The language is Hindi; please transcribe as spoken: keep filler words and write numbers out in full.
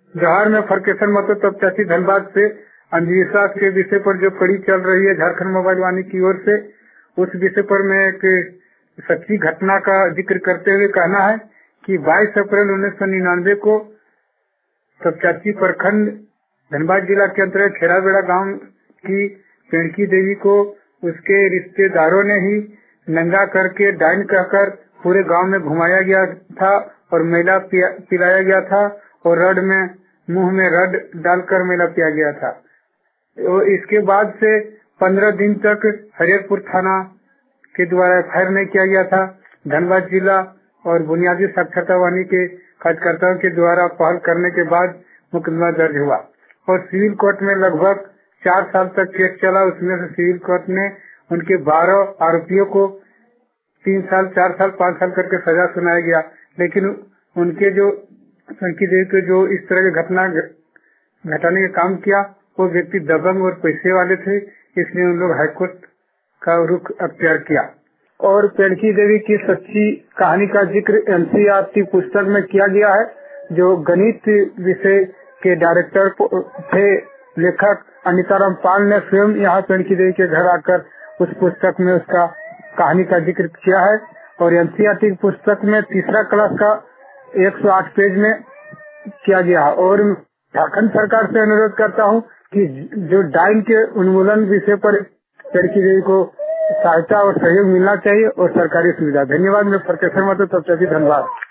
बिहार में फरकेशन मतो तब चाची धनबाद से अंधविश्वास के विषय पर जो कड़ी चल रही है झारखंड मोबाइल वाणी की ओर से, उस विषय पर मैं एक सच्ची घटना का जिक्र करते हुए कहना है कि बाईस अप्रैल उन्नीस सौ निन्यानवे को तपचाची प्रखंड धनबाद जिला के अंतर्गत खेराबेड़ा गांव की पेड़की देवी को उसके रिश्तेदारों ने ही नंगा करके डाइन कहकर पूरे गांव में घुमाया गया था और मेला पिलाया गया था और रड में मुंह में रड डालकर मेला पिया गया था। और इसके बाद से पंद्रह दिन तक हरियरपुर थाना के द्वारा एफ आई आर नहीं किया गया था। धनबाद जिला और बुनियादी साक्षरता वाणी के कार्यकर्ताओं के द्वारा पहल करने के बाद मुकदमा दर्ज हुआ और सिविल कोर्ट में लगभग चार साल तक केस चला। उसमें से सिविल कोर्ट ने उनके बारह आरोपियों को तीन साल चार साल पाँच साल करके सजा सुनाया गया, लेकिन उनके जो उनकी देवी को जो इस तरह की घटना घटाने का काम किया वो व्यक्ति दबंग और पैसे वाले थे, इसलिए उन लोग हाईकोर्ट का रुख अख्तियार किया। और पेड़की देवी की सच्ची कहानी का जिक्र N C E R T पुस्तक में किया गया है। जो गणित विषय के डायरेक्टर थे लेखक अनिताराम पाल ने स्वयं यहाँ पेड़की देवी के घर आकर उस पुस्तक में उसका कहानी का जिक्र किया है। और N C E R T पुस्तक में तीसरा क्लास का एक सौ आठ पेज में किया गया है। और झारखंड सरकार से अनुरोध करता हूँ कि जो डाइन के उन्मूलन विषय पर पेड़की देवी को सहायता और सहयोग मिलना चाहिए और सरकारी सुविधा। धन्यवाद। मैं फरकेशन मतो तब धन्यवाद।